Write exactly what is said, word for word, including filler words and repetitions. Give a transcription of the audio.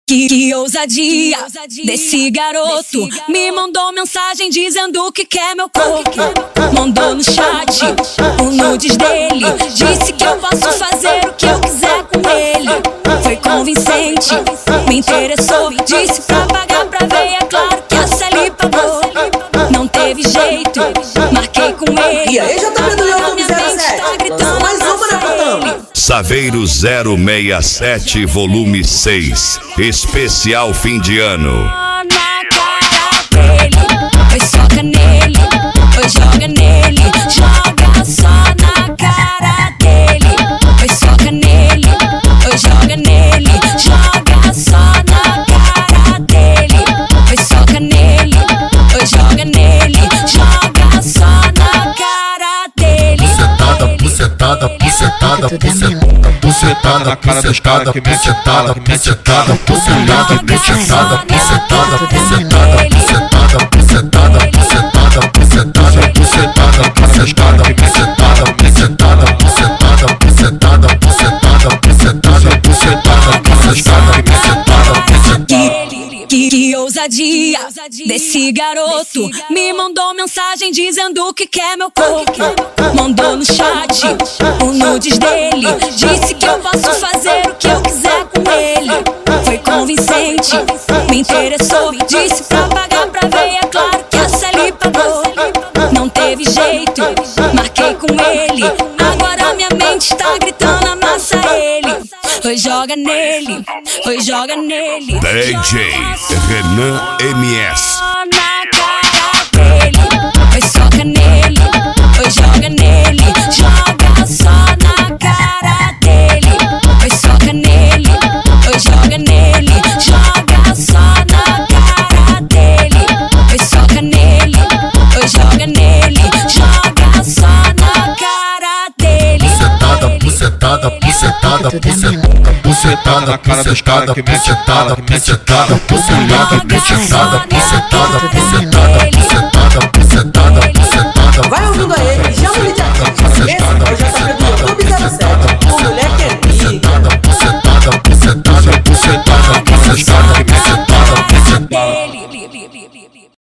Que, que ousadia desse garoto. Me mandou mensagem dizendo que quer meu corpo. Mandou no chat o nudes dele. Disse que eu posso fazer o que eu quiser com ele. Foi convincente, me interessou. Disse pra pagar pra ver, é claro que a Sally pagou. Não teve jeito, marquei com ele. E aí, já tá vendo o nome zero sete? Tá gritando mais uma, né, Patão? Saveiro zero seis sete, volume seis, especial fim de ano. Na cara dele, foi soca nele, foi joga nele, joga só na cara dele. Foi soca nele, foi joga nele, joga só na cara dele. Foi soca nele, foi joga nele, joga só na cara dele. Bucetada, bucetada, bucetada, bucetada, bucetada na cara dos caras que bucetada, bucetada, bucetada, bucetada, bucetada, bucetada, bucetada, bucetada, bucetada, bucetada, bucetada na cara dos caras que bucetada, bucetada, bucetada, bucetada, bucetada, bucetada, bucetada na cara dos caras que bucetada, bucetada. Que, que ousadia desse garoto. Me mandou mensagem dizendo que quer meu corpo. Mandou no chat o nudes dele. Disse que eu posso fazer o que eu quiser com ele. Foi convincente, me interessou. Disse pra pagar pra ver, é claro que a Sally pagou. Não teve jeito, marquei com ele. Agora minha mente tá gritando, amassa ele. Foi joga nele, foi joga nele. D J Renan M S. Na cara dele, foi soca nele, foi joga nele, joga só na cara dele. Foi soca nele, foi joga nele, joga só na cara dele. Foi soca nele, foi joga nele, joga só na cara dele. Bucetada, bucetada, bucetada, bucetada, bucetada na cara dos caras que bucetada, bucetada, bucetada, bucetada, bucetada, bucetada, bucetada, bucetada, bucetada. Vai ouvindo aí, chama ele de aqui. Esse é o J P do